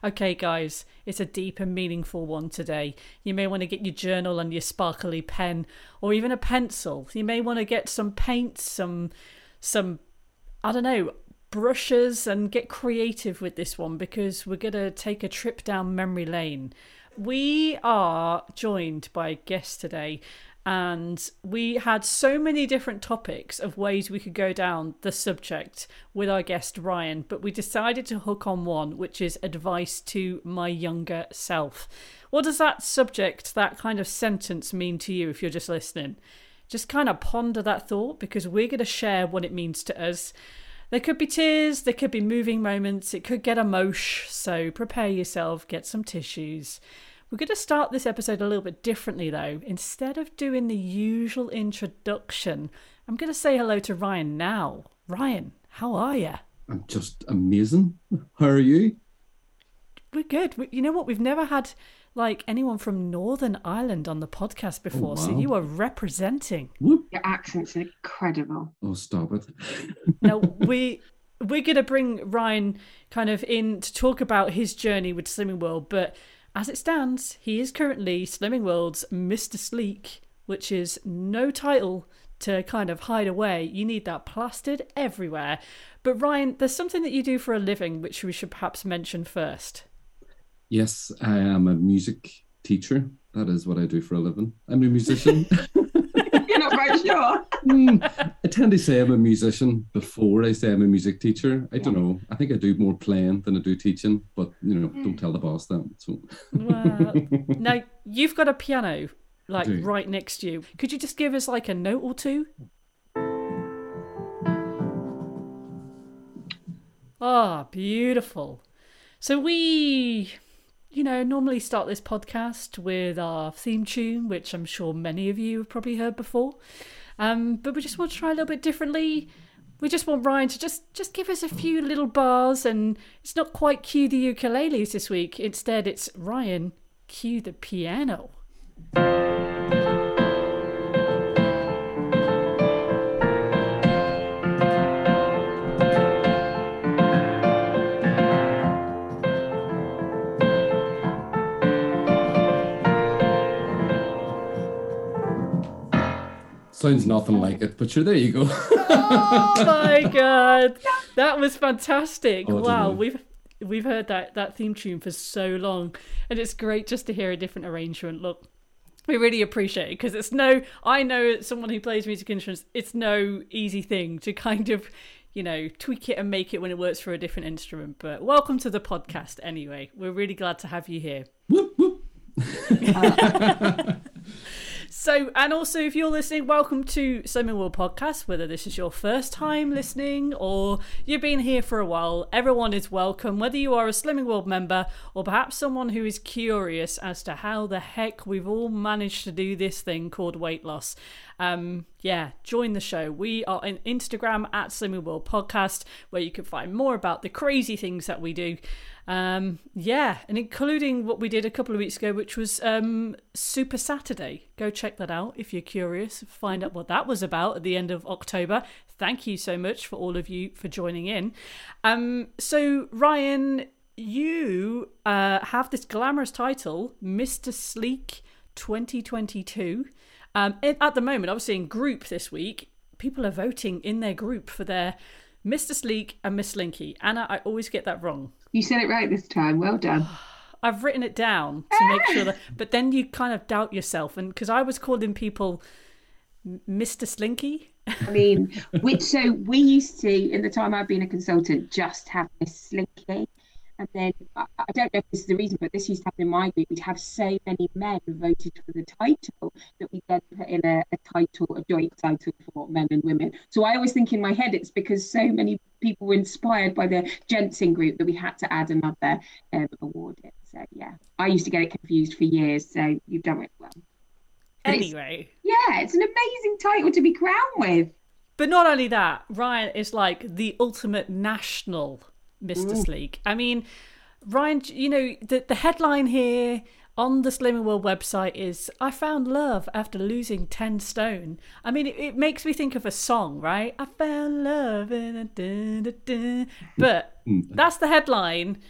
Okay, guys, it's a deep and meaningful one today. You may want to get your journal and your sparkly pen, or even a pencil. You may want to get some paint, some I don't know, brushes, and get creative with this one, because we're going to take a trip down memory lane. We are joined by a guest today, and we had so many different topics of ways we could go down the subject with our guest Ryan, but we decided to hook on one, which is advice to my younger self. What does that subject, that kind of sentence, mean to you if you're just listening? Just kind of ponder that thought, because we're going to share what it means to us. There could be tears, there could be moving moments, it could get emotion, so prepare yourself, get some tissues. We're going to start this episode a little bit differently though. Instead of doing the usual introduction, I'm going to say hello to Ryan now. Ryan, how are you? I'm just amazing. How are you? We're good. You know what? We've never had anyone from Northern Ireland on the podcast before, So you are representing. Whoop. Your accent's incredible. Oh, stop it. Now, we're going to bring Ryan kind of in to talk about his journey with Slimming World, but as it stands, he is currently Slimming World's Mr. Sleek, which is no title to kind of hide away. You need that plastered everywhere. But Ryan, there's something that you do for a living, which we should perhaps mention first. Yes, I am a music teacher. That is what I do for a living. I'm a musician. You're not quite sure. I tend to say I'm a musician before I say I'm a music teacher. I don't know. I think I do more playing than I do teaching, but don't tell the boss that. So. Wow. Now, you've got a piano right next to you. Could you just give us a note or two? Ah, beautiful. So we normally start this podcast with our theme tune, which I'm sure many of you have probably heard before. But we just want to try a little bit differently. We just want Ryan to just give us a few little bars, and it's not quite cue the ukuleles this week. Instead, it's Ryan, cue the piano. Sounds nothing like it, but sure, there you go. Oh my God, that was fantastic. Oh, wow, we've heard that theme tune for so long, and it's great just to hear a different arrangement. Look, we really appreciate it, because I know as someone who plays music instruments, it's no easy thing to kind of tweak it and make it when it works for a different instrument. But welcome to the podcast anyway. We're really glad to have you here. Whoop, whoop. So, and also if you're listening, welcome to Slimming World Podcast. Whether this is your first time listening or you've been here for a while, everyone is welcome. Whether you are a Slimming World member or perhaps someone who is curious as to how the heck we've all managed to do this thing called weight loss. Join the show. We are on Instagram at Slimming World Podcast, where you can find more about the crazy things that we do. And including what we did a couple of weeks ago, which was Super Saturday. Go check that out if you're curious. Find out what that was about at the end of October. Thank you so much for all of you for joining in. So Ryan, you have this glamorous title, Mr. Sleek 2022. At the moment, obviously in group this week, people are voting in their group for their Mr. Sleek and Miss Slinky. Anna, I always get that wrong. You said it right this time. Well done. I've written it down to make sure that, but then you kind of doubt yourself, and because I was calling people Mr. Slinky. I mean, we used to, in the time I've been a consultant, just have Miss Slinky. And then, I don't know if this is the reason, but this used to happen in my group. We'd have so many men who voted for the title that we then put in a joint title for men and women. So I always think in my head it's because so many people were inspired by the gents in group that we had to add another award in. So, yeah, I used to get it confused for years. So you've done really well. Anyway. It's an amazing title to be crowned with. But not only that, Ryan is like the ultimate national Mr. Sleek. I mean, Ryan, the headline here on the Slimming World website is, I found love after losing 10 stone. I mean, it makes me think of a song, right? I found love. But that's the headline.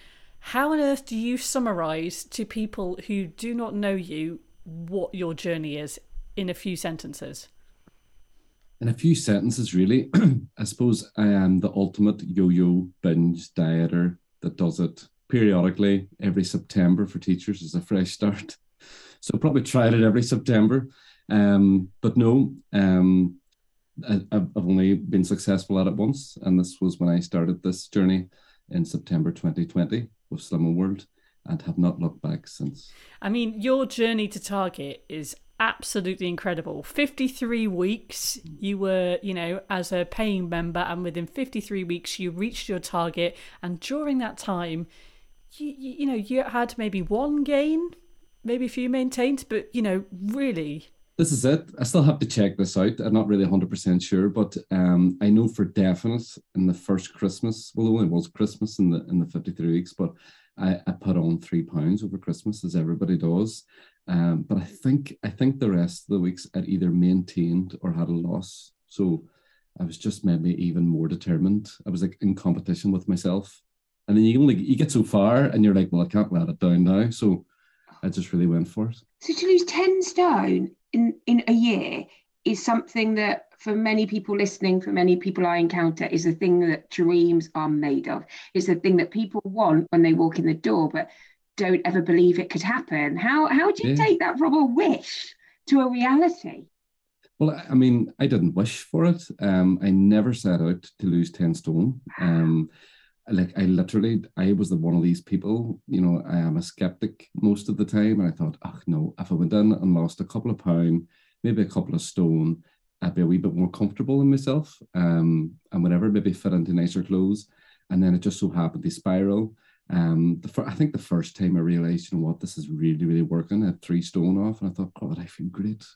How on earth do you summarise to people who do not know you what your journey is in a few sentences? In a few sentences, really, I suppose I am the ultimate yo-yo binge dieter that does it periodically every September for teachers as a fresh start. So probably tried it every September. But no, I've only been successful at it once. And this was when I started this journey in September 2020 with Slimming World, and have not looked back since. I mean, your journey to target is absolutely incredible. 53 weeks you were, as a paying member, and within 53 weeks you reached your target. And during that time, you had maybe one gain, maybe a few maintained, but really. This is it. I still have to check this out. I'm not really 100% sure, but I know for definite in the first Christmas, well, it only was Christmas in the 53 weeks, but I put on 3 pounds over Christmas, as everybody does. But I think the rest of the weeks I'd either maintained or had a loss. So I was just maybe even more determined. I was like in competition with myself. And then you get so far and you're like, well, I can't let it down now. So I just really went for it. So to lose 10 stone in a year is something that, for many people listening, for many people I encounter, is a thing that dreams are made of. It's a thing that people want when they walk in the door, but don't ever believe it could happen. How do you take that from a wish to a reality? Well, I mean, I didn't wish for it. I never set out to lose 10 stone. I was one of these people, I am a skeptic most of the time. And I thought, oh no, if I went in and lost a couple of pounds, maybe a couple of stone, I'd be a wee bit more comfortable in myself. And whatever, maybe fit into nicer clothes. And then it just so happened to spiral. I think the first time I realized, this is really, really working. I had 3 stone off and I thought, God, I feel great.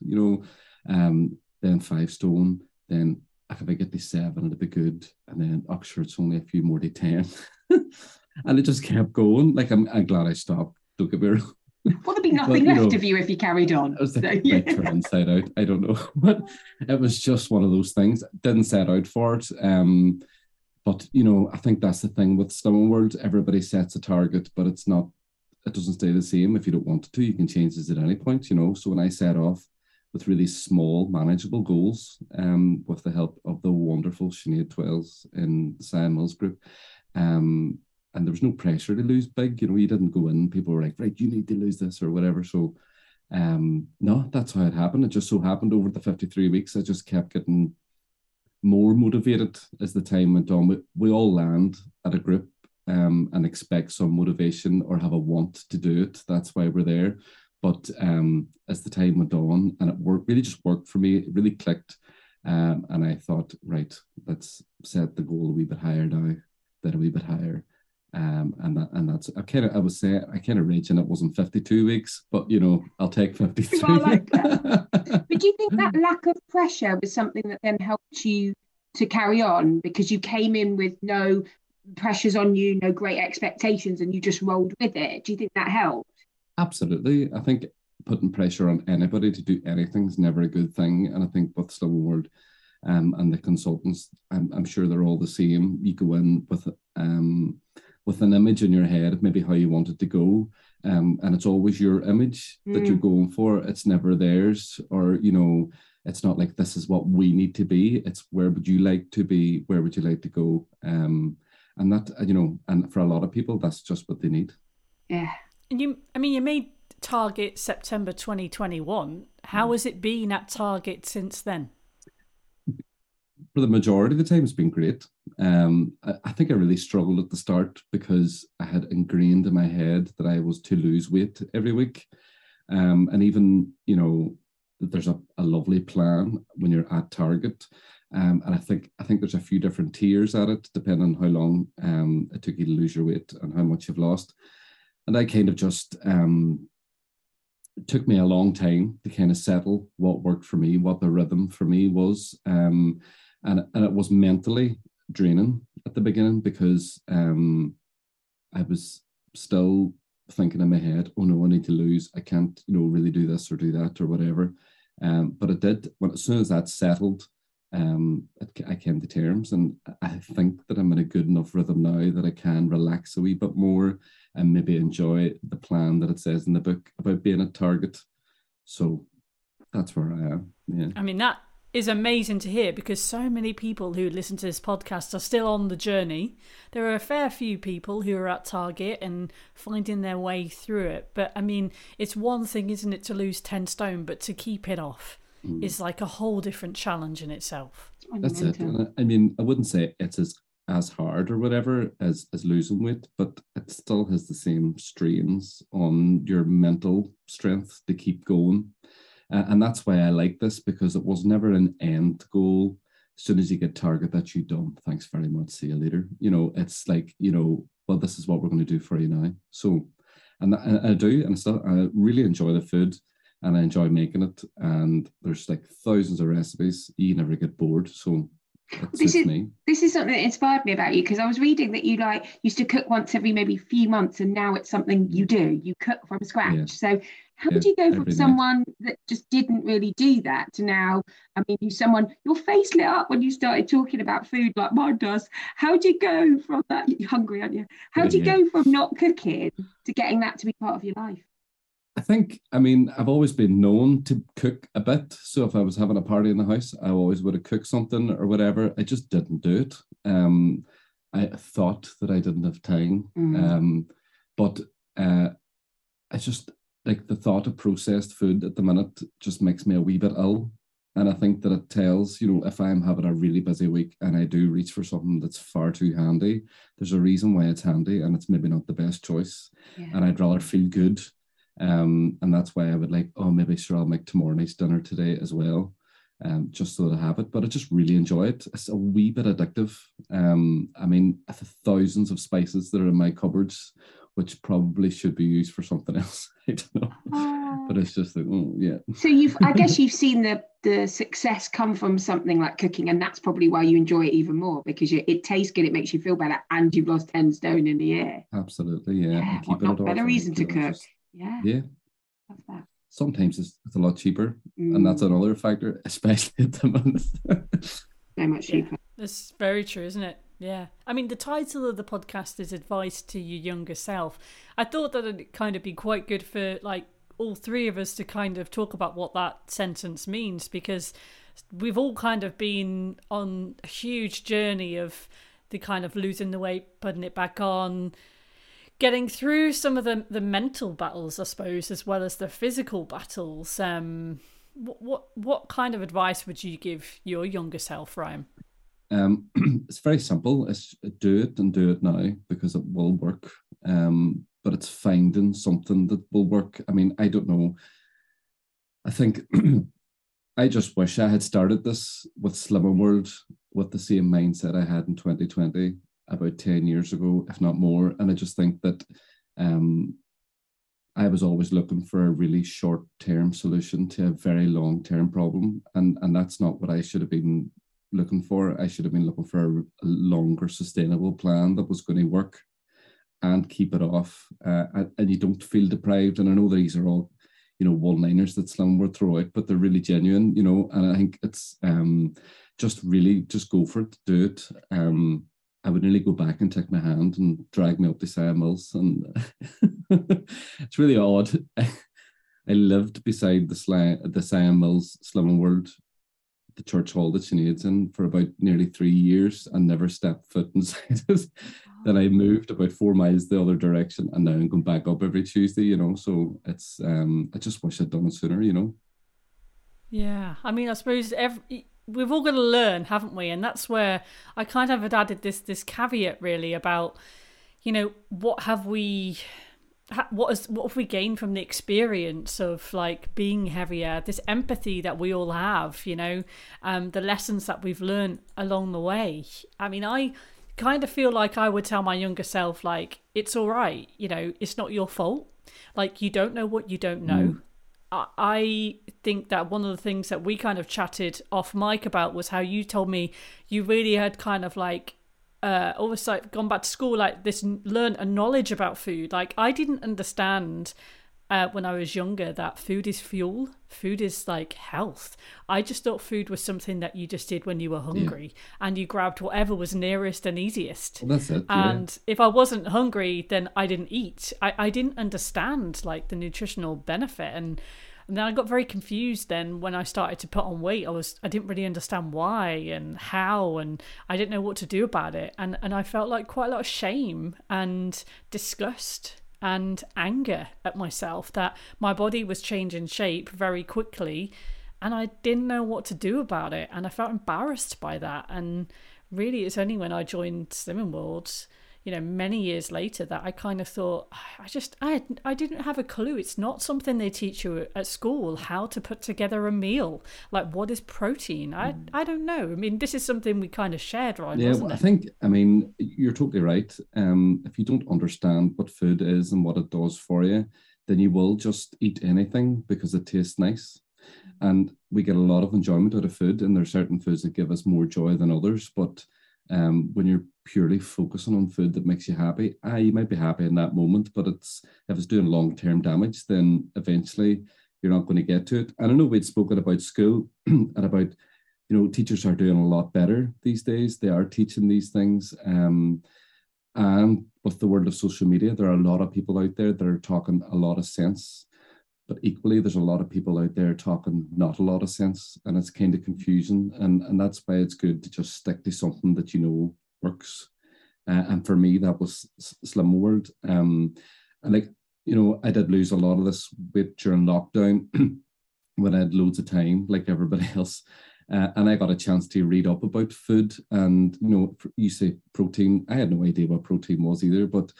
Then 5 stone, then if I get to 7, it'll be good. And then Oxford, it's only a few more to 10. And it just kept going. Like, I'm glad I stopped. Don't get me wrong. Well, there'd be nothing left of you if you carried on. I was like, turn inside out. I don't know. But it was just one of those things. Didn't set out for it. But, I think that's the thing with Slimming World. Everybody sets a target, but it doesn't stay the same. If you don't want it to, you can change this at any point, So when I set off with really small, manageable goals, with the help of the wonderful Sinead Twells in the Sian Mills group. And there was no pressure to lose big. You didn't go in, people were like, right, you need to lose this or whatever. So, no, that's how it happened. It just so happened over the 53 weeks, I just kept getting more motivated as the time went on. We all land at a group and expect some motivation or have a want to do it. That's why we're there. But as the time went on, and it really just worked for me, it really clicked. And I thought, right, let's set the goal a wee bit higher now, then a wee bit higher. And that's I kind of raging it wasn't 52 weeks, but I'll take 53. I like that. But do you think that lack of pressure was something that then helped you to carry on, because you came in with no pressures on you, no great expectations, and you just rolled with it? Do you think that helped? Absolutely. I think putting pressure on anybody to do anything is never a good thing. And I think with Slimming World and the consultants, I'm sure they're all the same. You go in with an image in your head of maybe how you want it to go. And it's always your image that you're going for. It's never theirs, or, it's not like this is what we need to be. It's where would you like to be? Where would you like to go? And that, and for a lot of people, that's just what they need. Yeah. And you made Target September 2021. How has it been at Target since then? For the majority of the time, it's been great. I think I really struggled at the start because I had ingrained in my head that I was to lose weight every week. And even, there's a lovely plan when you're at Target. And I think there's a few different tiers at it, depending on how long it took you to lose your weight and how much you've lost. And I kind of just, it took me a long time to kind of settle what worked for me, what the rhythm for me was. And it was mentally draining at the beginning because I was still thinking in my head, oh no, I need to lose. I can't, really do this or do that or whatever. But it did, as soon as that settled, I came to terms, and I think that I'm in a good enough rhythm now that I can relax a wee bit more and maybe enjoy the plan that it says in the book about being at Target. So that's where I am. Yeah. I mean, that is amazing to hear, because so many people who listen to this podcast are still on the journey. There are a fair few people who are at Target and finding their way through it. But I mean, it's one thing, isn't it, to lose 10 stone, but to keep it off is like a whole different challenge in itself. That's it. And I mean, I wouldn't say it's as hard or whatever as losing weight, but it still has the same strains on your mental strength to keep going. And that's why I like this, because it was never an end goal. As soon as you get Target, that you done. Thanks very much. See you later. You know, it's like, you know, well, this is what we're going to do for you now. So, and I do, and I really enjoy the food, and I enjoy making it. And there's like thousands of recipes. You never get bored. So this is something that inspired me about you, because I was reading that you used to cook once every maybe few months, and now it's something you do. You cook from scratch. Yeah. So how did you go from someone that just didn't really do that to now, I mean, your face lit up when you started talking about food like mine does. How did you go from that? You're hungry, aren't you? How did you go from not cooking to getting that to be part of your life? I think, I mean, I've always been known to cook a bit. So if I was having a party in the house, I always would have cooked something or whatever. I just didn't do it. I thought that I didn't have time. But I just, like, the thought of processed food at the minute just makes me a wee bit ill. And I think that it tells, you know, if I'm having a really busy week and I do reach for something that's far too handy, there's a reason why it's handy, and it's maybe not the best choice. Yeah. And I'd rather feel good. And that's why I would like, maybe sure I'll make tomorrow night's dinner today as well, just so that I have it. But I just really enjoy it. It's a wee bit addictive. I mean, the thousands of spices that are in my cupboards, which probably should be used for something else. I don't know. But it's just like, yeah. So I guess you've seen the success come from something like cooking, and that's probably why you enjoy it even more, because it tastes good, it makes you feel better, and you've lost 10 stone in a year. Absolutely, yeah. What not better reason to cook? Yeah. Love that. Sometimes it's a lot cheaper, and that's another factor, especially at the moment. So much cheaper. That's very true, isn't it? Yeah. I mean, the title of the podcast is Advice to Your Younger Self. I thought that it'd kind of be quite good for like all three of us to kind of talk about what that sentence means, because we've all kind of been on a huge journey of the kind of losing the weight, putting it back on, getting through some of the mental battles, I suppose, as well as the physical battles. What kind of advice would you give your younger self, Ryan? It's very simple. It's do it and do it now, because it will work. But it's finding something that will work. I mean, I don't know. I think I just wish I had started this with Slimming World with the same mindset I had in 2020. About 10 years ago, if not more. And I just think that I was always looking for a really short-term solution to a very long-term problem. And that's not what I should have been looking for. I should have been looking for a longer sustainable plan that was going to work and keep it off. And you don't feel deprived. And I know these are all, you know, one-liners that Slimming World throw out, but they're really genuine, you know, and I think it's just go for it, do it. I would nearly go back and take my hand and drag me up the Siam Mills, and it's really odd. I lived beside the Siam Mills Slimming World, the church hall that Sinead's in, for about nearly 3 years and never stepped foot inside it. Then I moved about 4 miles the other direction, and now I'm going back up every Tuesday, you know. So it's I just wish I'd done it sooner, you know. Yeah, I mean, I suppose we've all got to learn, haven't we? And that's where I kind of had added this caveat really about, you know, what have we gained from the experience of like being heavier, this empathy that we all have, you know, the lessons that we've learned along the way. I mean, I kind of feel like I would tell my younger self, like, it's all right, you know, it's not your fault. Like, you don't know what you don't know. I think that one of the things that we kind of chatted off mic about was how you told me you really had kind of like almost like gone back to school, like this, learn a knowledge about food. Like, I didn't understand when I was younger that food is fuel, food is like health. I just thought food was something that you just did when you were hungry and you grabbed whatever was nearest and easiest. Well, that's it. And if I wasn't hungry, then I didn't eat. I didn't understand like the nutritional benefit. And then I got very confused then when I started to put on weight. I didn't really understand why and how, and I didn't know what to do about it. And I felt like quite a lot of shame and disgust and anger at myself that my body was changing shape very quickly and I didn't know what to do about it. And I felt embarrassed by that. And really, it's only when I joined Slimming World, many years later, that I kind of thought, I didn't have a clue. It's not something they teach you at school, how to put together a meal. Like, what is protein? I don't know. I mean, this is something we kind of shared, right? Yeah, wasn't well, it? I think, you're totally right. If you don't understand what food is and what it does for you, then you will just eat anything because it tastes nice. And we get a lot of enjoyment out of food, and there are certain foods that give us more joy than others. But when you're purely focusing on food that makes you happy, you might be happy in that moment, but if it's doing long-term damage, then eventually you're not going to get to it. And I know we'd spoken about school and about, teachers are doing a lot better these days. They are teaching these things. And with the world of social media, there are a lot of people out there that are talking a lot of sense. But equally, there's a lot of people out there talking not a lot of sense, and it's kind of confusing. And that's why it's good to just stick to something that works. And for me, that was Slimming World. And I did lose a lot of this weight during lockdown when I had loads of time, like everybody else. And I got a chance to read up about food. And, you say protein. I had no idea what protein was either, but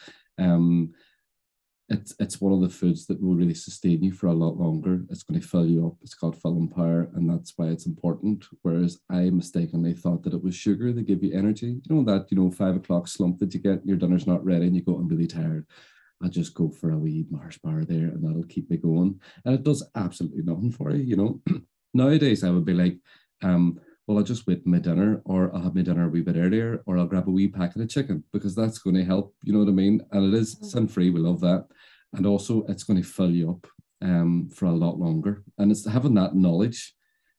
it's one of the foods that will really sustain you for a lot longer. It's going to fill you up. It's called Fill and Power, and that's why it's important. Whereas I mistakenly thought that it was sugar that give you energy. 5 o'clock slump that you get, your dinner's not ready, and you go, I'm really tired. I'll just go for a wee Mars bar there, and that'll keep me going. And it does absolutely nothing for you. Nowadays, I would be like, well, I'll just wait my dinner, or I'll have my dinner a wee bit earlier, or I'll grab a wee packet of chicken because that's going to help, you know what I mean? And it is sin-free, we love that. And also it's going to fill you up for a lot longer. And it's having that knowledge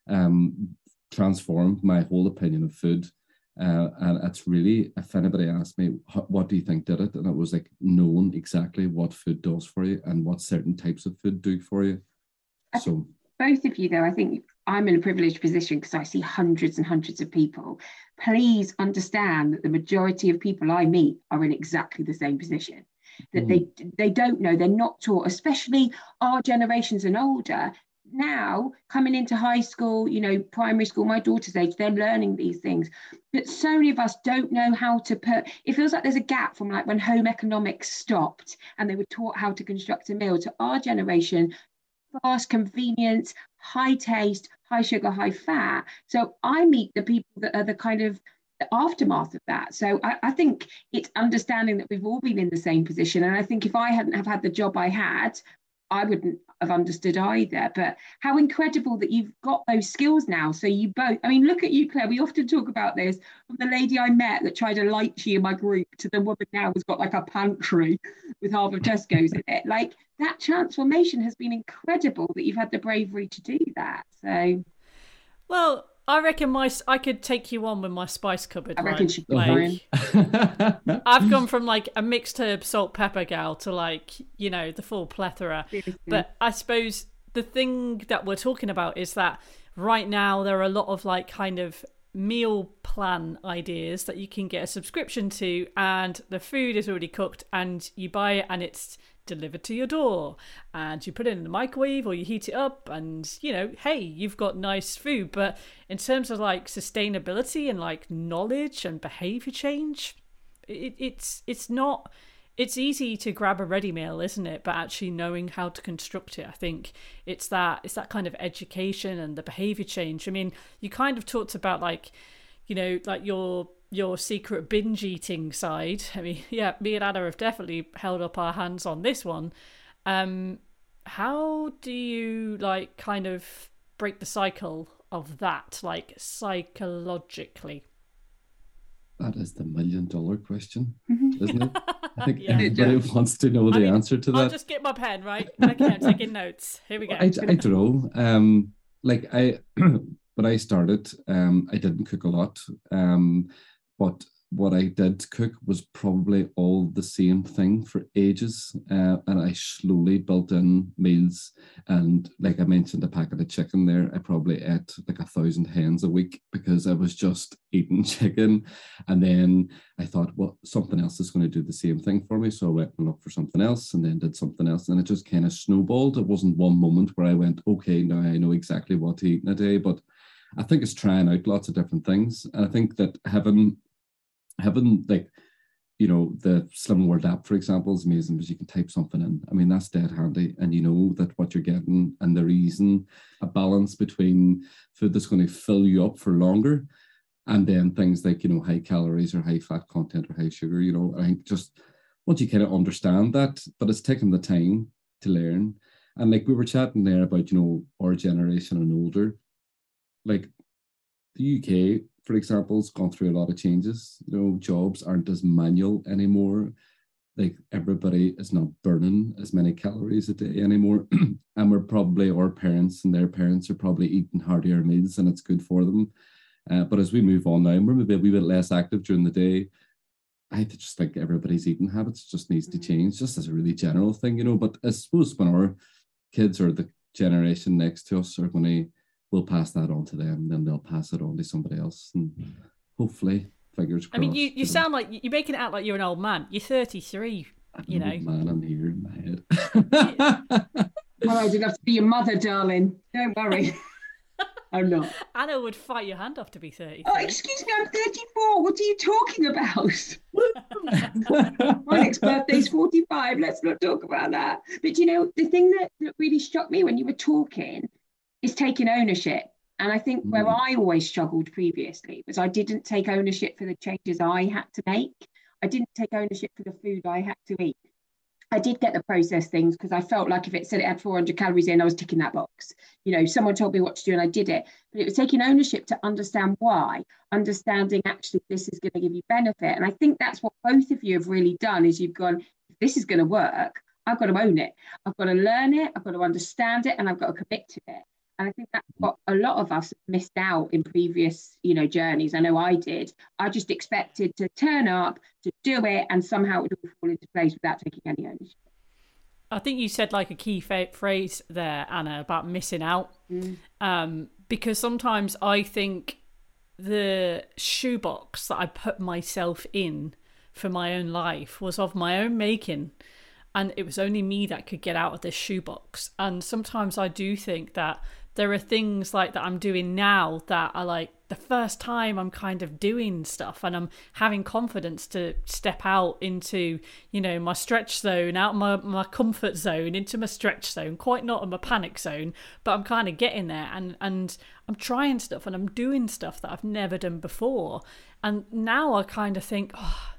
transformed my whole opinion of food. And it's really, if anybody asked me, what do you think did it? And it was like knowing exactly what food does for you and what certain types of food do for you. So both of you, though, I think I'm in a privileged position because I see hundreds and hundreds of people. Please understand that the majority of people I meet are in exactly the same position. That they don't know, they're not taught, especially our generations and older. Now, coming into high school, primary school, my daughter's age, they're learning these things. But so many of us don't know how to it feels like there's a gap from like when home economics stopped and they were taught how to construct a meal to our generation. Fast convenience, high taste, high sugar, high fat. So I meet the people that are the kind of the aftermath of that. So I think it's understanding that we've all been in the same position. And I think if I hadn't have had the job I had, I wouldn't have understood either. But how incredible that you've got those skills now. So you both, look at you, Claire. We often talk about this, from the lady I met that tried a lychee in my group to the woman now who's got like a pantry with half of Tesco's in it. Like, that transformation has been incredible that you've had the bravery to do that. So, well, I reckon I could take you on with my spice cupboard. I reckon she'd be fine. I've gone from like a mixed herb salt pepper gal to like, the full plethora. But I suppose the thing that we're talking about is that right now there are a lot of like kind of meal plan ideas that you can get a subscription to, and the food is already cooked and you buy it and it's delivered to your door and you put it in the microwave or you heat it up and hey, you've got nice food. But in terms of like sustainability and like knowledge and behavior change, it's easy to grab a ready meal, isn't it? But actually knowing how to construct it, I think it's that kind of education and the behavior change. You kind of talked about like like your secret binge eating side. Yeah, me and Anna have definitely held up our hands on this one. How do you like kind of break the cycle of that, like psychologically? That is the $1,000,000 question, Mhm. isn't it? I think Yeah. everybody wants to know the answer to I'll that. just get my pen, right? Okay, I'm taking notes. Here we go. I don't know. Like when I started, I didn't cook a lot. But what I did cook was probably all the same thing for ages. And I slowly built in meals. And like I mentioned, a packet of chicken there, I probably ate like 1,000 hens a week because I was just eating chicken. And then I thought, well, something else is going to do the same thing for me. So I went and looked for something else and then did something else. And it just kind of snowballed. It wasn't one moment where I went, okay, now I know exactly what to eat in a day. But I think it's trying out lots of different things. And I think that having like, you know, the Slimming World app, for example, is amazing because you can type something in. I mean, that's dead handy. And you know that what you're getting and the reason, a balance between food that's going to fill you up for longer and then things like, you know, high calories or high fat content or high sugar, you know, I think just once you kind of understand that, but it's taken the time to learn. And like we were chatting there about, you know, our generation and older, like the UK, for example, has gone through a lot of changes. You know, jobs aren't as manual anymore. Like everybody is not burning as many calories a day anymore. And we're probably, our parents and their parents are probably eating heartier meals and it's good for them. But as we move on now, we're maybe a wee bit less active during the day. I just think everybody's eating habits just needs to change, just as a really general thing, you know. But I suppose when our kids or the generation next to us are going to, we'll pass that on to them, then they'll pass it on to somebody else, and hopefully, fingers crossed. I mean, you sound like you're making it out like you're an old man. You're 33. You know, man, I'm here in my head. Well, I did have to be your mother, darling. Don't worry. I'm not. Anna would fight your hand off to be 33. Oh, excuse me, I'm 34. What are you talking about? My next birthday's 45. Let's not talk about that. But you know, the thing that really struck me when you were talking is taking ownership. And I think where I always struggled previously was I didn't take ownership for the changes I had to make. I didn't take ownership for the food I had to eat. I did get the processed things because I felt like if it said it had 400 calories in, I was ticking that box. You know, someone told me what to do and I did it. But it was taking ownership to understand why, understanding actually this is going to give you benefit. And I think that's what both of you have really done is you've gone, if this is going to work, I've got to own it. I've got to learn it. I've got to understand it and I've got to commit to it. And I think that's what a lot of us missed out in previous, you know, journeys. I know I did. I just expected to turn up, to do it, and somehow it would all fall into place without taking any ownership. I think you said like a key phrase there, Anna, about missing out. Because sometimes I think the shoebox that I put myself in for my own life was of my own making. And it was only me that could get out of this shoebox. And sometimes I do think that there are things like that I'm doing now that are like the first time I'm kind of doing stuff and I'm having confidence to step out into, you know, my stretch zone, out my comfort zone, into my stretch zone, quite not in my panic zone, but I'm kind of getting there and I'm trying stuff and I'm doing stuff that I've never done before. And now I kind of think,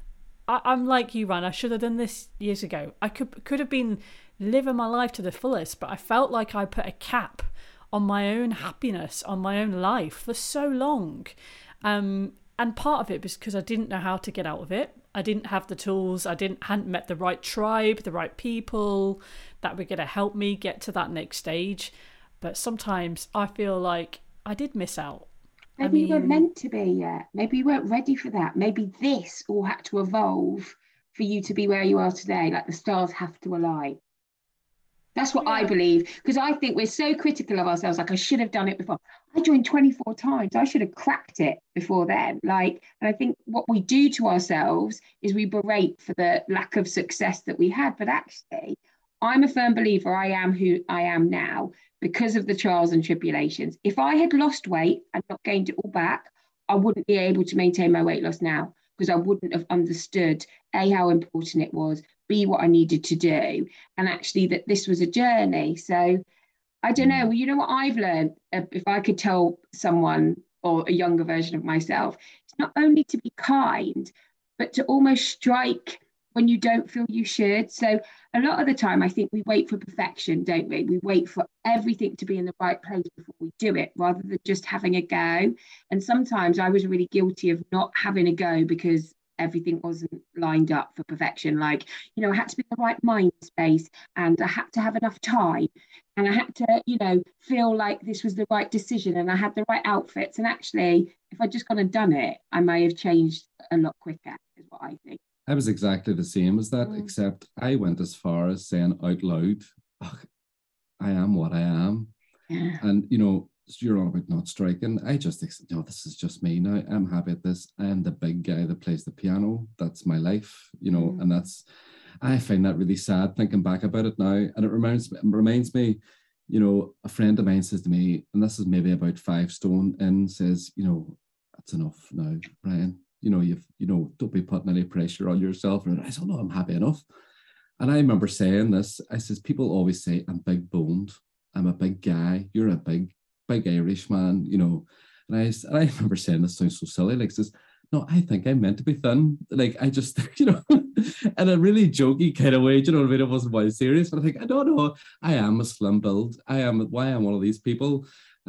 I'm like you, Ryan. I should have done this years ago. I could have been living my life to the fullest, but I felt like I put a cap on my own happiness, on my own life for so long. And part of it was because I didn't know how to get out of it. I didn't have the tools. I hadn't met the right tribe, the right people that were going to help me get to that next stage. But sometimes I feel like I did miss out. Maybe you weren't meant to be yet. Maybe you weren't ready for that. Maybe this all had to evolve for you to be where you are today. Like the stars have to align. That's what I believe. Because I think we're so critical of ourselves. Like, I should have done it before. I joined 24 times. I should have cracked it before then. Like, and I think what we do to ourselves is we berate for the lack of success that we had. But actually, I'm a firm believer I am who I am now because of the trials and tribulations. If I had lost weight and not gained it all back, I wouldn't be able to maintain my weight loss now because I wouldn't have understood A, how important it was, B, what I needed to do, and actually that this was a journey. So I don't know, you know what I've learned, if I could tell someone or a younger version of myself, it's not only to be kind, but to almost strike when you don't feel you should. So a lot of the time, I think we wait for perfection, don't we? We wait for everything to be in the right place before we do it, rather than just having a go. And sometimes I was really guilty of not having a go because everything wasn't lined up for perfection. Like, I had to be in the right mind space, and I had to have enough time, and I had to, feel like this was the right decision, and I had the right outfits. And actually, if I'd just gone and done it, I may have changed a lot quicker, is what I think. I was exactly the same as that, except I went as far as saying out loud, I am what I am. Yeah. And, you're on about not striking. I just, this is just me now. I'm happy at this. I am the big guy that plays the piano. That's my life, and I find that really sad thinking back about it now. And it reminds me, a friend of mine says to me, and this is maybe about 5 stone in, says, that's enough now, Brian. Don't be putting any pressure on yourself. And I said, no, I'm happy enough. And I remember saying this. I says, people always say I'm big boned. I'm a big guy. You're a big Irish man, And I remember saying, this sounds so silly. Like, says, no, I think I'm meant to be thin. Like, I just, in a really jokey kind of way, what I mean? It wasn't quite serious, but I think, I don't know. I am a slim build. I am one of these people.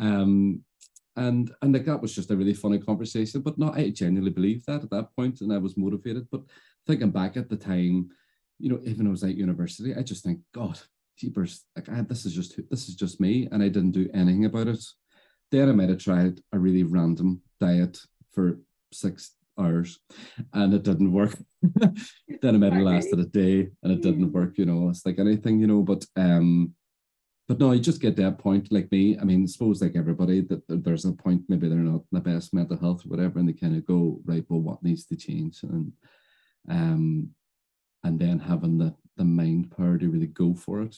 And like, that was just a really funny conversation. But no, I genuinely believed that at that point, and I was motivated. But thinking back at the time, even I was at university, I just think, God, jeepers, like this is just me, and I didn't do anything about it. Then I might have tried a really random diet for 6 hours, and it didn't work. Then I might have lasted a day, and it didn't work. It's like anything, But no, you just get to that point, like me. I mean, I suppose like everybody, that there's a point, maybe they're not in the best mental health or whatever, and they kind of go, right, well, what needs to change? And then having the mind power to really go for it,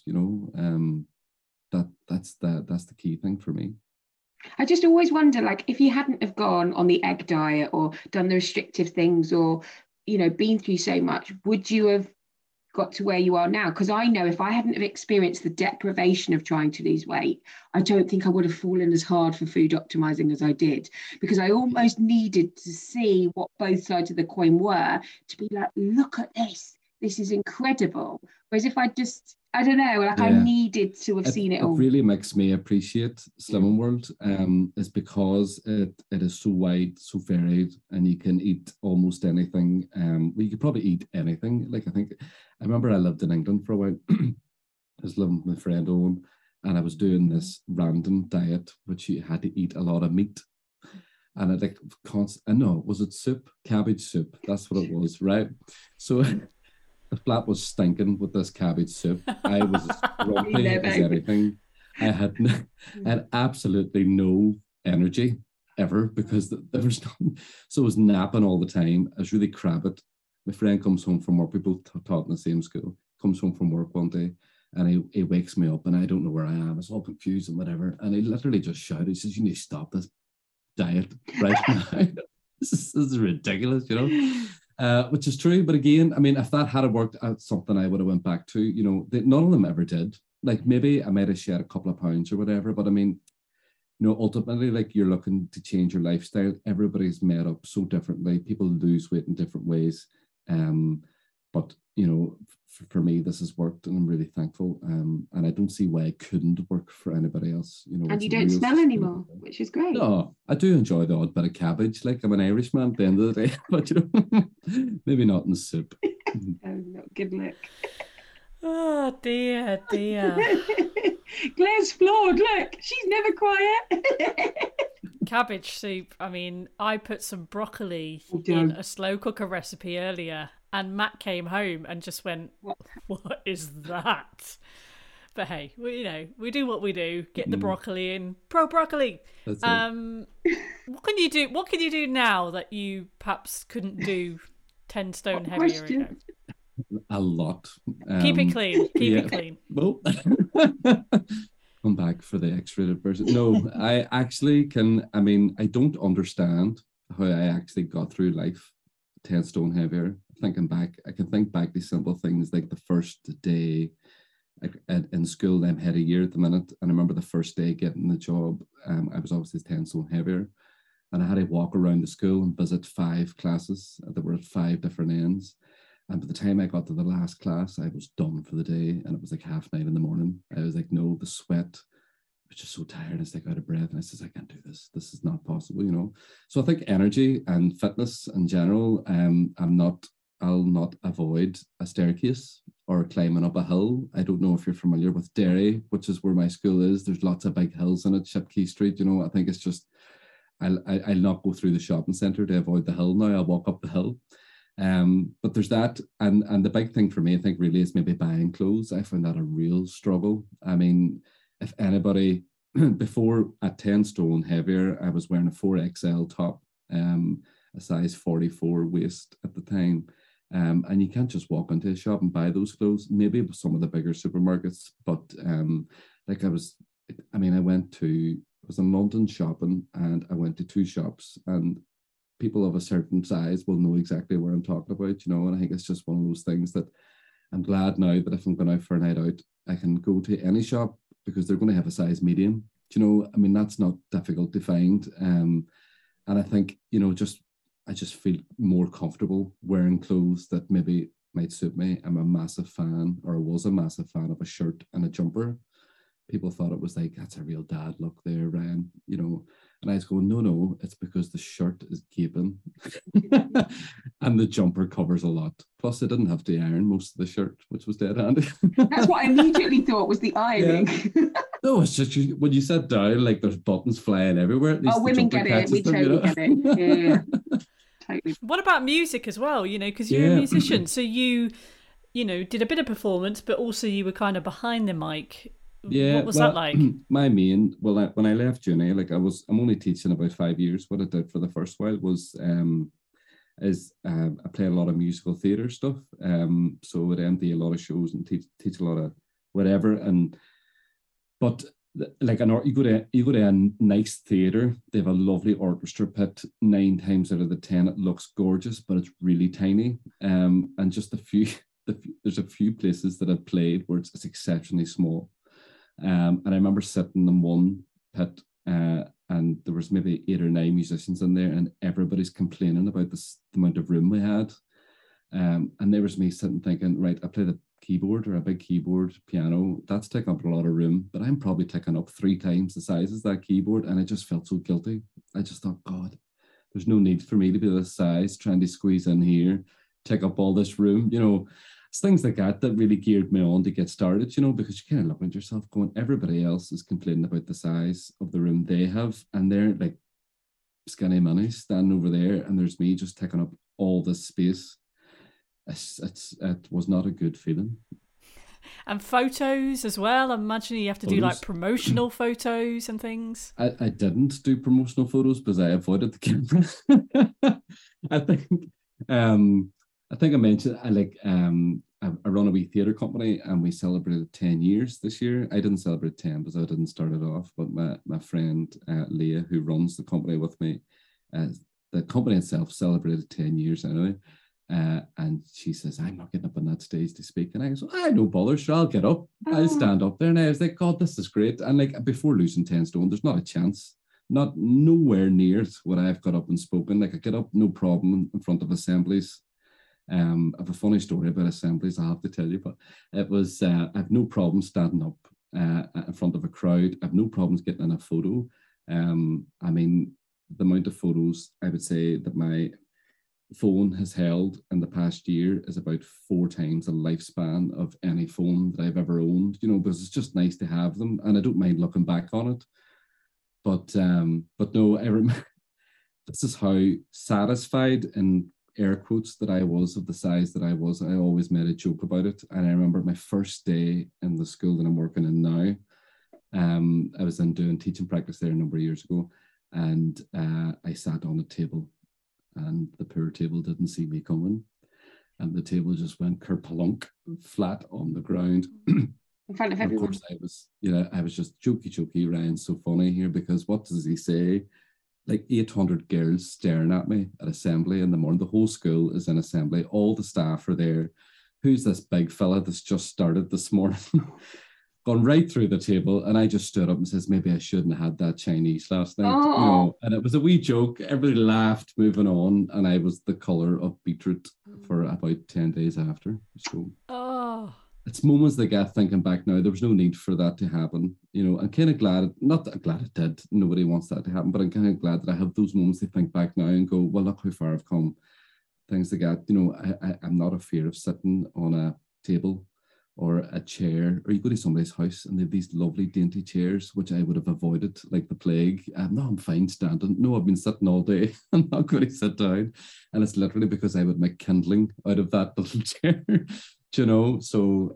that's the key thing for me. I just always wonder, like, if you hadn't have gone on the egg diet or done the restrictive things, or, been through so much, would you have got to where you are now? Because I know if I hadn't have experienced the deprivation of trying to lose weight, I don't think I would have fallen as hard for food optimizing as I did, because I almost needed to see what both sides of the coin were to be like, look at this is incredible. Whereas if I just, I don't know, like, I needed to have seen it all. It really makes me appreciate Slimming World, is because it is so wide, so varied, and you can eat almost anything. You could probably eat anything. Like, I remember I lived in England for a while. I was living with my friend Owen, and I was doing this random diet, which you had to eat a lot of meat. And I like was it soup? Cabbage soup. That's what it was, right? So the flat was stinking with this cabbage soup. I was as grumpy as anything. I had absolutely no energy ever, because there was none. So I was napping all the time. I was really crabbed. My friend comes home from work. We both taught in the same school. Comes home from work one day, and he wakes me up, and I don't know where I am. It's all confused and whatever. And he literally just shouted, he says, "You need to stop this diet right now." This is ridiculous, which is true. But again, I mean, if that had worked out, something I would have went back to. None of them ever did. Like, maybe I might have shed a couple of pounds or whatever, but I mean, ultimately, like, you're looking to change your lifestyle. Everybody's made up so differently. People lose weight in different ways. But for me, this has worked, and I'm really thankful. And I don't see why it couldn't work for anybody else. And you don't smell anymore, which is great. No, I do enjoy the odd bit of cabbage. Like, I'm an Irishman at the end of the day, but maybe not in the soup. Oh, not good look. Oh dear. Claire's floored. Look, she's never quiet. Cabbage soup. I mean, I put some broccoli in a slow cooker recipe earlier, and Matt came home and just went, "What is that?" But hey, we do what we do. Get the broccoli in. Pro broccoli. What can you do? What can you do now that you perhaps couldn't do 10 stone heavier ago? A lot. Keep it clean. Keep it clean. Well, come back for the X-rated version. No, I actually can. I mean, I don't understand how I actually got through life 10 stone heavier. Thinking back, I can think back to simple things like the first day in school. I'm head a year at the minute, and I remember the first day getting the job. I was obviously 10 stone heavier, and I had to walk around the school and visit 5 classes that were at 5 different ends. And by the time I got to the last class, I was done for the day, and it was like 9:30 in the morning. I was like, no, the sweat. I was just so tired. I was like out of breath, and I says, I can't do this. This is not possible, you know. So I think energy and fitness in general. I'll not avoid a staircase or climbing up a hill. I don't know if you're familiar with Derry, which is where my school is. There's lots of big hills in it, Shipquay Street. You know, I think it's just I'll not go through the shopping centre to avoid the hill now. I'll walk up the hill. But there's that, and the big thing for me, I think, really is maybe buying clothes. I find that a real struggle. I mean, if anybody before at 10 stone heavier, I was wearing a 4XL top, a size 44 waist at the time. And you can't just walk into a shop and buy those clothes. Maybe with some of the bigger supermarkets, but I was in London shopping, and I went to two shops, and people of a certain size will know exactly what I'm talking about, you know. And I think it's just one of those things that I'm glad now that if I'm going out for a night out, I can go to any shop because they're going to have a size medium. You know, I mean, that's not difficult to find. And I think, you know, I just feel more comfortable wearing clothes that maybe might suit me. I'm a massive fan, or was a massive fan, of a shirt and a jumper. People thought it was like, that's a real dad look there, Ryan, you know. And I was going, no, it's because the shirt is gaping and the jumper covers a lot. Plus, I didn't have to iron most of the shirt, which was dead handy. That's what I immediately thought was the ironing. Yeah. No, it's just when you sit down, like there's buttons flying everywhere. Oh, women get it. We totally get it. Yeah. Totally. What about music as well? You know, because you're a musician, so you did a bit of performance, but also you were kind of behind the mic. Yeah, what was that like? When I left uni, I'm only teaching about 5 years. What I did for the first while was I played a lot of musical theatre stuff. So I'd empty a lot of shows and teach a lot of whatever. But like you go to a nice theatre, they have a lovely orchestra pit. 9 times out of the 10, it looks gorgeous, but it's really tiny. And just there's a few places that I've played where it's exceptionally small. And I remember sitting in one pit, and there was maybe 8 or 9 musicians in there, and everybody's complaining about the amount of room we had. And there was me sitting thinking, right, I play the keyboard, or a big keyboard piano, that's taking up a lot of room, but I'm probably taking up 3 times the size as that keyboard, and I just felt so guilty. I just thought, God, there's no need for me to be this size, trying to squeeze in here, take up all this room, you know. It's things like that really geared me on to get started, you know, because you kind of look at yourself going, everybody else is complaining about the size of the room they have, and they're like skinny minis standing over there, and there's me just taking up all this space. It was not a good feeling. And photos as well. I imagine you have to do like promotional photos and things. I didn't do promotional photos because I avoided the camera. I think I mentioned I run a wee theatre company, and we celebrated 10 years this year. I didn't celebrate 10 because I didn't start it off, but my friend Leah, who runs the company with me, the company itself celebrated 10 years anyway. And she says, I'm not getting up on that stage to speak. And I go, no bother, sure, I'll get up. I'll stand up there. And I was like, God, this is great. And like before losing 10 stone, there's not a chance. Nowhere near what I've got up and spoken. Like I get up, no problem, in front of assemblies. I have a funny story about assemblies I have to tell you, but it was, I have no problem standing up in front of a crowd. I have no problems getting in a photo. I mean, the amount of photos I would say that my phone has held in the past year is about 4 times the lifespan of any phone that I've ever owned, you know, because it's just nice to have them, and I don't mind looking back on it. But no, I remember this is how satisfied, in air quotes, that I was of the size that I was. I always made a joke about it. And I remember my first day in the school that I'm working in now, I was doing teaching practice there a number of years ago, and I sat on a table, and the poor table didn't see me coming, and the table just went kerplunk flat on the ground. In front of everyone. Of course, I was just jokey, Ryan's so funny here, because what does he say? Like 800 girls staring at me at assembly in the morning. The whole school is in assembly. All the staff are there. Who's this big fella that's just started this morning? gone right through the table, and I just stood up and says, maybe I shouldn't have had that Chinese last night. Oh. And it was a wee joke. Everybody laughed, moving on, and I was the colour of beetroot for about 10 days after. So it's moments like that, thinking back now, there was no need for that to happen. I'm kind of glad, not that glad it did, nobody wants that to happen, but I'm kind of glad that I have those moments to think back now and go, well, look how far I've come. Things like that. I'm not afraid of sitting on a table or a chair, or you go to somebody's house and they have these lovely dainty chairs, which I would have avoided like the plague. No, I'm fine standing. No, I've been sitting all day. I'm not going to sit down. And it's literally because I would make kindling out of that little chair. So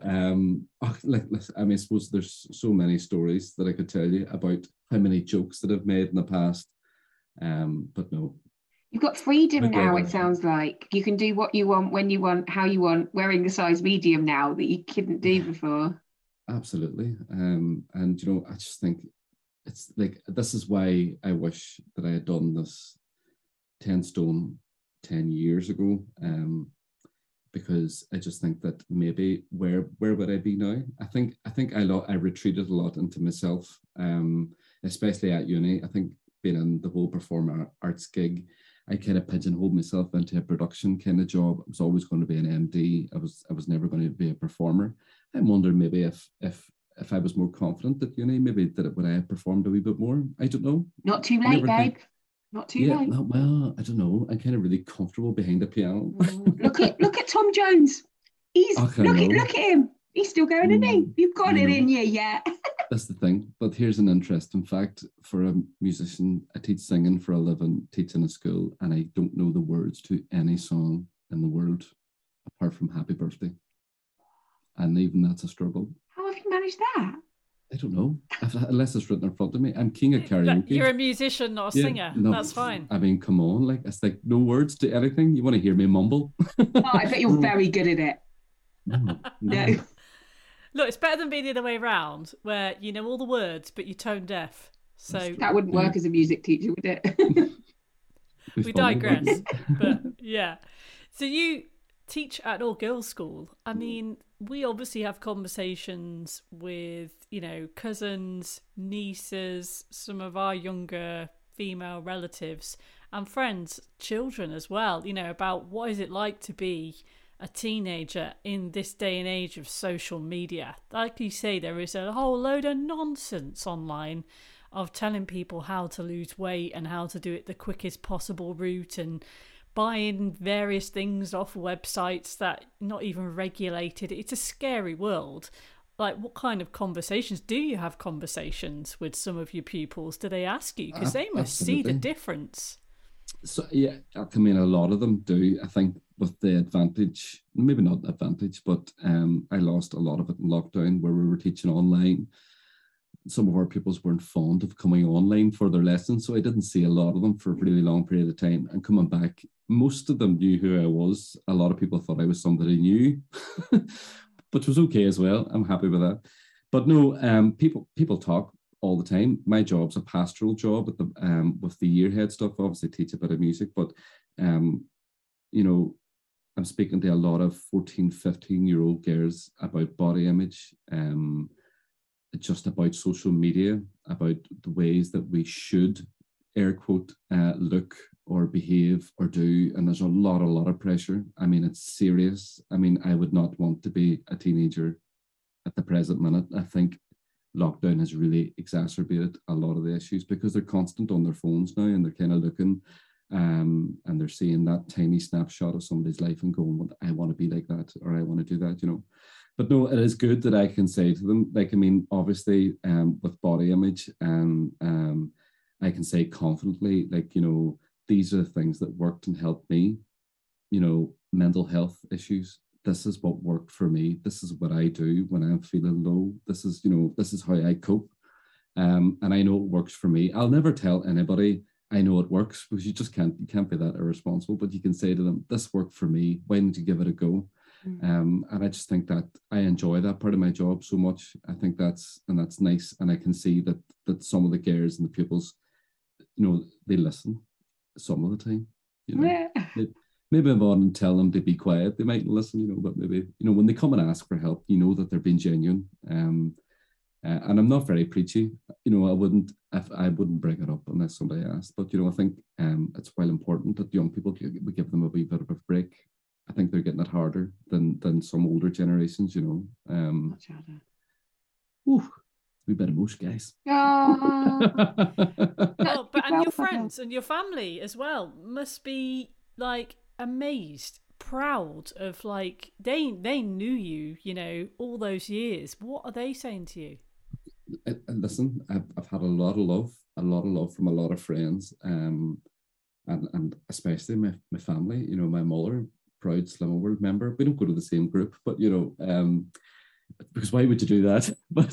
I suppose there's so many stories that I could tell you about how many jokes that I've made in the past. But no. You've got freedom now, it sounds like. You can do what you want, when you want, how you want, wearing a size medium now that you couldn't do before. Absolutely. And I just think it's like, this is why I wish that I had done this 10 stone 10 years ago. Because I just think that maybe where would I be now? I think I retreated a lot into myself, especially at uni. I think being in the whole performing arts gig, I kind of pigeonholed myself into a production kind of job. I was always going to be an MD. I was never going to be a performer. I'm wondering maybe if I was more confident at uni, maybe would I have performed a wee bit more? I don't know. Not too late, babe. Not too late. Well, I don't know. I'm kind of really comfortable behind a piano. Look at Tom Jones. Look at him. He's still going, isn't he? You've got it in you yet. That's the thing. But here's an interesting fact for a musician. I teach singing for a living, teach in a school, and I don't know the words to any song in the world apart from Happy Birthday. And even that's a struggle. How have you managed that? I don't know. Unless it's written in front of me. I'm king of karaoke. You're a musician, not a singer. No, that's fine. I mean, come on. It's like no words to anything. You want to hear me mumble? I bet you're very good at it. No. Look, it's better than being the other way around, where you know all the words, but you're tone deaf. So that wouldn't work as a music teacher, would it? We digress. But yeah. So you teach at all girls' school. I mean, we obviously have conversations with, cousins, nieces, some of our younger female relatives and friends, children as well, about what is it like to be a teenager in this day and age of social media. Like you say, there is a whole load of nonsense online of telling people how to lose weight and how to do it the quickest possible route and buying various things off websites that not even regulated. It's a scary world. Like, what kind of conversations? Do you have conversations with some of your pupils? Do they ask you? Because they must see the difference. So, yeah, I mean, a lot of them do. I think with the advantage, maybe not advantage, but I lost a lot of it in lockdown where we were teaching online. Some of our pupils weren't fond of coming online for their lessons, so I didn't see a lot of them for a really long period of time. And coming back, most of them knew who I was. A lot of people thought I was somebody new, which was okay as well. I'm happy with that. But no, people talk all the time. My job's a pastoral job at the with the yearhead stuff. Obviously, teach a bit of music, but I'm speaking to a lot of 14, 15-year-old girls about body image, just about social media, about the ways that we should, air quote, look or behave or do. And there's a lot of pressure. I mean, it's serious. I mean, I would not want to be a teenager at the present minute. I think lockdown has really exacerbated a lot of the issues because they're constant on their phones now and they're kind of looking and they're seeing that tiny snapshot of somebody's life and going, well, I want to be like that or I want to do that, But no, it is good that I can say to them, like, I mean, obviously with body image, I can say confidently, like, these are the things that worked and helped me, mental health issues. This is what worked for me. This is what I do when I'm feeling low. This is how I cope. And I know it works for me. I'll never tell anybody I know it works because you can't be that irresponsible, but you can say to them, this worked for me. Why don't you give it a go? And I just think that I enjoy that part of my job so much. I think that's nice. And I can see that some of the girls and the pupils, they listen some of the time. Maybe I'm on and tell them to be quiet. They might listen, but maybe, when they come and ask for help, that they're being genuine. And I'm not very preachy, I wouldn't bring it up unless somebody asked. But I think it's quite important that young people we give them a wee bit of a break. I think they're getting it harder than some older generations. Much harder. We better mush, guys. Well, and your friends and your family as well must be like amazed, proud of like they knew you, all those years. What are they saying to you? Listen, I've had a lot of love from a lot of friends, and especially my family. My mother, proud Slimming World member. We don't go to the same group, but because why would you do that?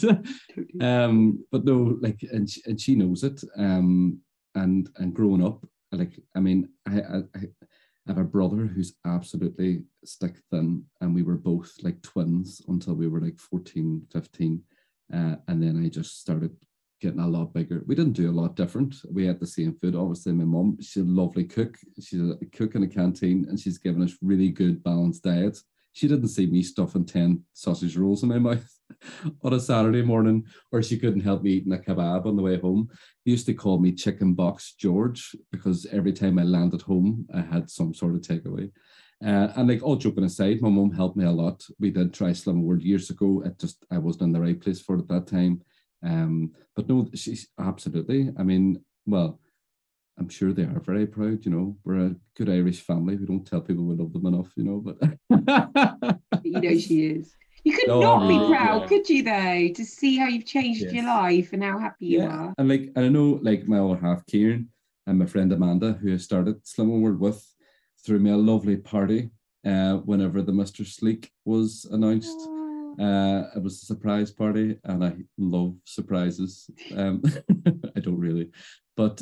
But no, like, and she knows it. And growing up, like, I mean, I have a brother who's absolutely stick thin, and we were both like twins until we were like 14, 15. And then I just started getting a lot bigger. We didn't do a lot different. We had the same food. Obviously, my mum, she's a lovely cook. She's a cook in a canteen, and she's given us really good balanced diets. She didn't see me stuffing 10 sausage rolls in my mouth on a Saturday morning, or she couldn't help me eating a kebab on the way home. They used to call me Chicken Box George because every time I landed home, I had some sort of takeaway. And like, all joking aside, my mum helped me a lot. We did try Slimming World years ago. I wasn't in the right place for it at that time. But no, she's absolutely. I mean, well, I'm sure they are very proud. We're a good Irish family. We don't tell people we love them enough. But she is. You could not be proud, could you? Though, to see how you've changed your life and how happy you are. And I know, like, my other half, Kieran, and my friend Amanda, who I started Slimming World with, threw me a lovely party whenever the Mr. Sleek was announced. It was a surprise party, and I love surprises. I don't really, but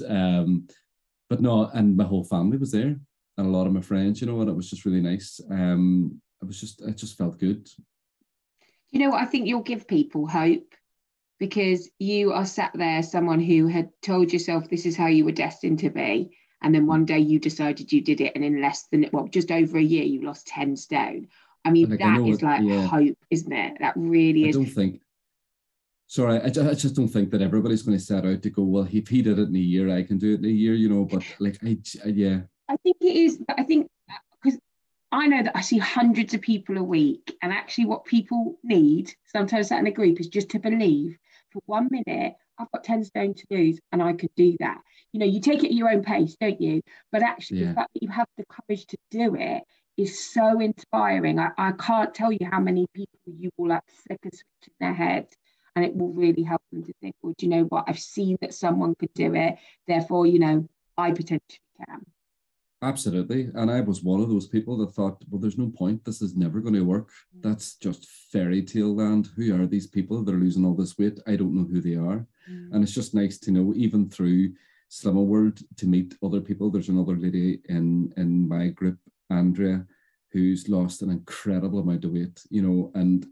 no, and my whole family was there, and a lot of my friends, and it was just really nice. It just felt good. I think you'll give people hope, because you are sat there, someone who had told yourself this is how you were destined to be. And then one day you decided you did it, and in just over a year, you lost 10 stone. I mean, that is hope, isn't it? That really is. I just don't think that everybody's going to set out to go, well, if he did it in a year, I can do it in a year, but like, I think it is. I think, because I know that I see hundreds of people a week, and actually what people need, sometimes sat in a group, is just to believe for 1 minute, I've got 10 stone to lose and I could do that. You take it at your own pace, don't you? But actually, the fact that you have the courage to do it is so inspiring. I can't tell you how many people you will like flick a switch in their head, and it will really help them to think, well, do you know what? I've seen that someone could do it. Therefore, I potentially can. Absolutely. And I was one of those people that thought, well, there's no point. This is never going to work. That's just fairy tale land. Who are these people that are losing all this weight? I don't know who they are. And it's just nice to know, even through Slimming World, to meet other people. There's another lady in my group, Andrea, who's lost an incredible amount of weight, and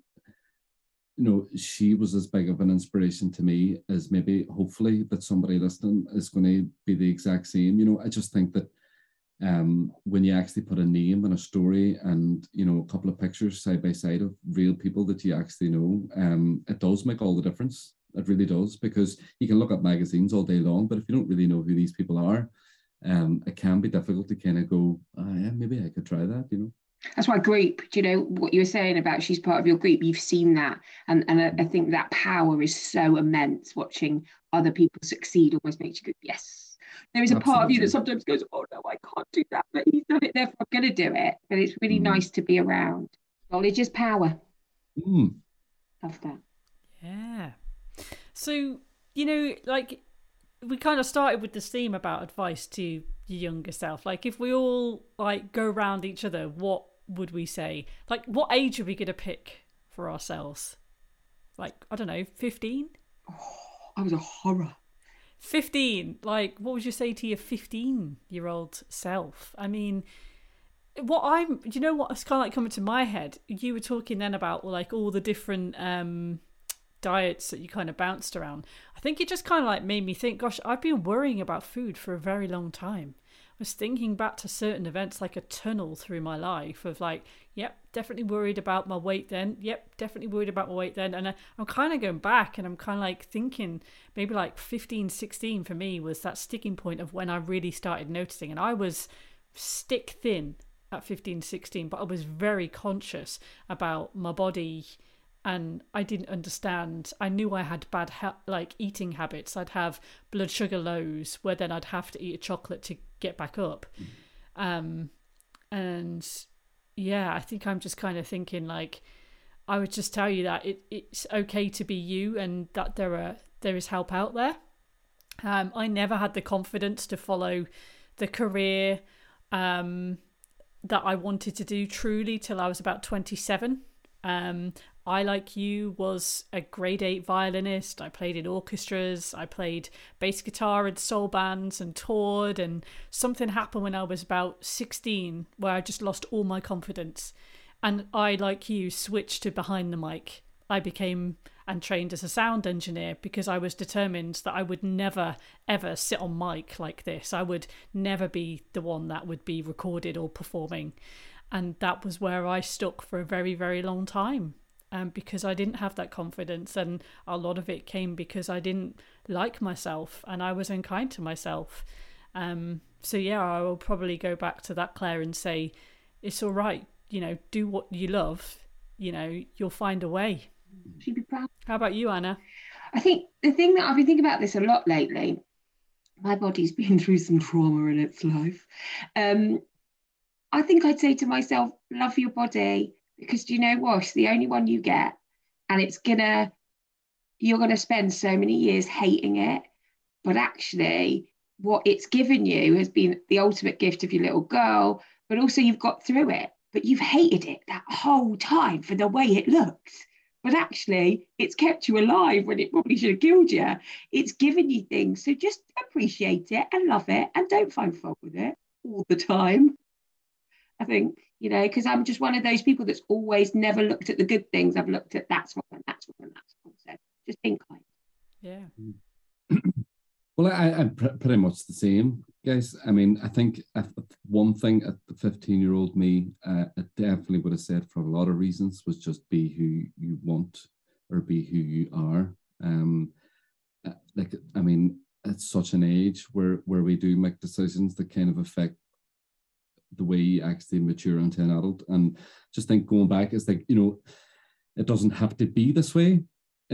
she was as big of an inspiration to me as maybe, hopefully, that somebody listening is going to be the exact same. I just think that when you actually put a name and a story and a couple of pictures side by side of real people that you actually know, it does make all the difference. It really does, because you can look at magazines all day long, but if you don't really know who these people are, it can be difficult to kind of go, maybe I could try that. That's why group, what you were saying about she's part of your group, you've seen that, and I think that power is so immense. Watching other people succeed almost makes you go, yes. There is a part of you that sometimes goes, oh no, I can't do that, but he's done it, therefore I'm going to do it. But it's really nice to be around. Knowledge is power. Love that. Yeah. So, like, we kind of started with this theme about advice to your younger self. Like, if we all like go around each other, what would we say? Like, what age are we going to pick for ourselves? Like, I don't know, 15? Oh, I was a horror. 15. Like, what would you say to your 15-year-old self? I mean, it's kind of like coming to my head. You were talking then about like all the different diets that you kind of bounced around. I think it just kind of like made me think, gosh, I've been worrying about food for a very long time. was thinking back to certain events like a tunnel through my life of like, yep, definitely worried about my weight then. Yep, definitely worried about my weight then. And I'm kind of going back and I'm kind of like thinking maybe like 15, 16 for me was that sticking point of when I really started noticing. And I was stick thin at 15, 16, but I was very conscious about my body. And I didn't understand. I knew I had bad eating habits. I'd have blood sugar lows where then I'd have to eat a chocolate to get back up. And yeah, I think I'm just kind of thinking like, I would just tell you that it's okay to be you and that there is help out there. I never had the confidence to follow the career that I wanted to do truly till I was about 27. I, like you, was a grade 8 violinist. I played in orchestras. I played bass guitar in soul bands and toured. And something happened when I was about 16 where I just lost all my confidence. And I, like you, switched to behind the mic. I became and trained as a sound engineer because I was determined that I would never, ever sit on mic like this. I would never be the one that would be recorded or performing. And that was where I stuck for a very, very long time. Because I didn't have that confidence, and a lot of it came because I didn't like myself and I was unkind to myself. So yeah, I will probably go back to that, Claire, and say, it's all right, do what you love, you'll find a way. She'd be proud. How about you, Anna? I think the thing that I've been thinking about this a lot lately, my body's been through some trauma in its life. I think I'd say to myself, love your body. Because do you know what? It's the only one you get. And you're going to spend so many years hating it. But actually, what it's given you has been the ultimate gift of your little girl. But also you've got through it. But you've hated it that whole time for the way it looks. But actually, it's kept you alive when it probably should have killed you. It's given you things. So just appreciate it and love it. And don't find fault with it all the time. I think, because I'm just one of those people that's always never looked at the good things. I've looked at that's wrong and that's wrong and that's wrong. So just being kind. Yeah. Well, I'm pretty much the same, guys. I mean, I think one thing at the 15-year-old me, I definitely would have said for a lot of reasons was just be who you want or be who you are. It's such an age where we do make decisions that kind of affect the way you actually mature into an adult. And just think going back, it's like, it doesn't have to be this way.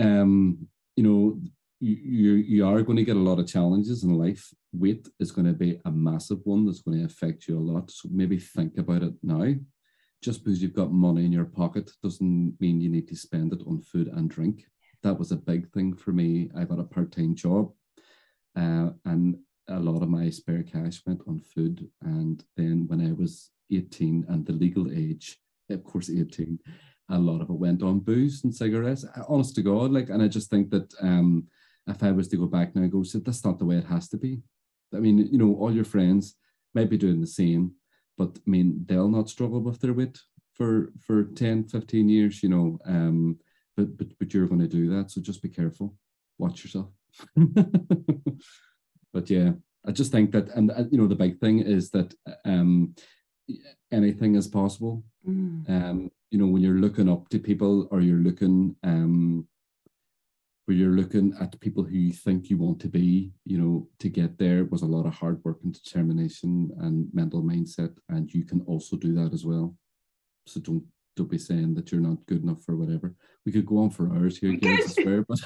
You are going to get a lot of challenges in life. Weight is going to be a massive one that's going to affect you a lot. So maybe think about it now. Just because you've got money in your pocket doesn't mean you need to spend it on food and drink. That was a big thing for me. I got a part-time job and a lot of my spare cash went on food. And then when I was 18 and the legal age, of course 18, a lot of it went on booze and cigarettes. Honest to God, and I just think that if I was to go back now, that's not the way it has to be. I mean, all your friends might be doing the same, but I mean, they'll not struggle with their weight for 10, 15 years, but you're going to do that. So just be careful. Watch yourself. But yeah, I just think that, and the big thing is that anything is possible. When you're looking up to people or you're looking at people who you think you want to be, to get there was a lot of hard work and determination and mental mindset, and you can also do that as well. So don't be saying that you're not good enough for whatever. We could go on for hours here, guys, I swear, but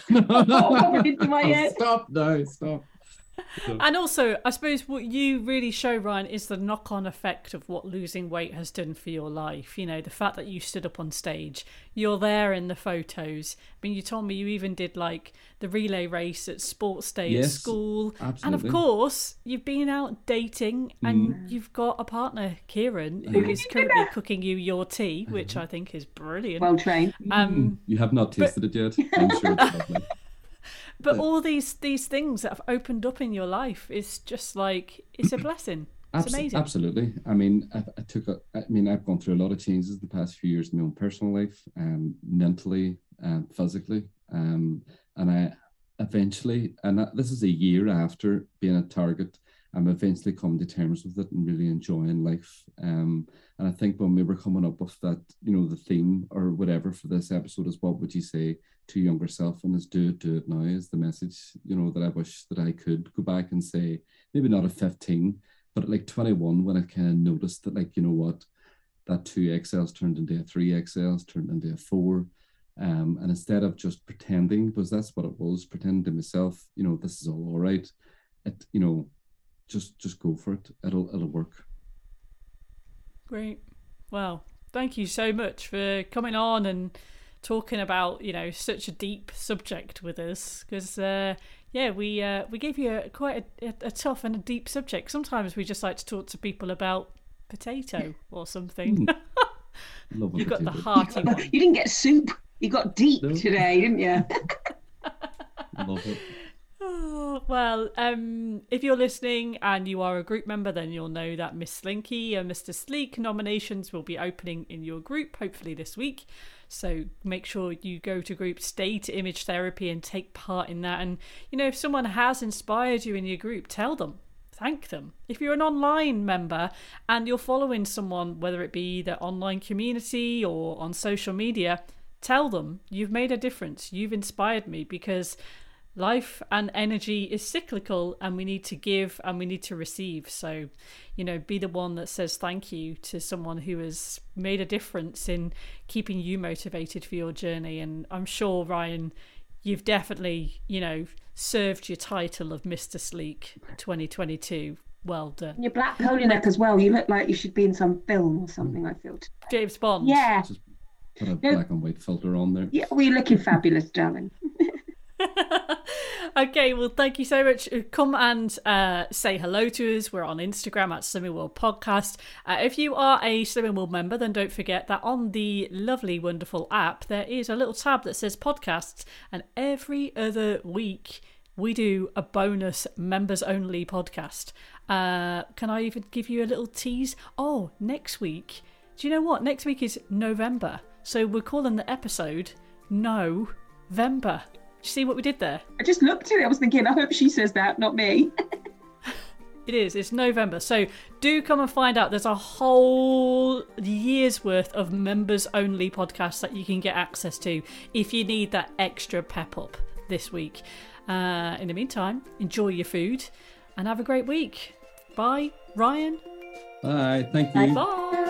stop now, stop. And also, I suppose what you really show, Ryan, is the knock-on effect of what losing weight has done for your life. The fact that you stood up on stage, you're there in the photos. I mean, you told me you even did the relay race at sports day at school. Absolutely. And of course, you've been out dating and you've got a partner, Kieran, who is currently cooking you your tea, which I think is brilliant. Well trained. You have not tasted it yet. I'm sure it's lovely. But all these things that have opened up in your life is just it's a blessing. It's amazing. Absolutely. I mean, I've gone through a lot of changes the past few years in my own personal life, mentally and physically. And I eventually, this is a year after being at Target, I'm eventually coming to terms with it and really enjoying life. And I think when we were coming up with that, the theme or whatever for this episode is, what would you say to your younger self? And is do it now is the message, that I wish that I could go back and say, maybe not at 15, but at like 21, when I kind of noticed that, like, what, that 2XLs turned into a 3XLs, turned into a 4. And instead of just pretending, because that's what it was, pretending to myself, this is all right. It, just go for it. It'll work. Great. Well, thank you so much for coming on and talking about, such a deep subject with us. Because, we gave you quite a tough and a deep subject. Sometimes we just like to talk to people about potato or something. You got the hearty one. You didn't get soup. You got deep today, didn't you? Love it. Oh, well, if you're listening and you are a group member, then you'll know that Miss Slinky and Mr. Sleek nominations will be opening in your group, hopefully this week. So make sure you go to group Stay to Image Therapy and take part in that. And, if someone has inspired you in your group, tell them. Thank them. If you're an online member and you're following someone, whether it be the online community or on social media, tell them you've made a difference. You've inspired me, because life and energy is cyclical, and we need to give and we need to receive. So, be the one that says thank you to someone who has made a difference in keeping you motivated for your journey. And I'm sure, Ryan, you've definitely, served your title of Mr. Sleek 2022. Well done. Your black polo neck as well. You look like you should be in some film or something, I feel. James Bond. Yeah. Just put a black and white filter on there. Yeah, well, you're looking fabulous, darling. Okay, well, thank you so much. Come and say hello to us. We're on Instagram at Slimming World Podcast. If you are a Slimming World member, then don't forget that on the lovely, wonderful app, there is a little tab that says podcasts, and every other week we do a bonus members only podcast. Can I even give you a little tease? Oh, next week. Do you know what? Next week is November. So we're calling the episode No-Vember. Did you see what we did there? I just looked at it. I was thinking, I hope she says that, not me. It is. It's November. So do come and find out. There's a whole year's worth of members-only podcasts that you can get access to if you need that extra pep up this week. In the meantime, enjoy your food and have a great week. Bye, Ryan. Bye. Thank you. Bye.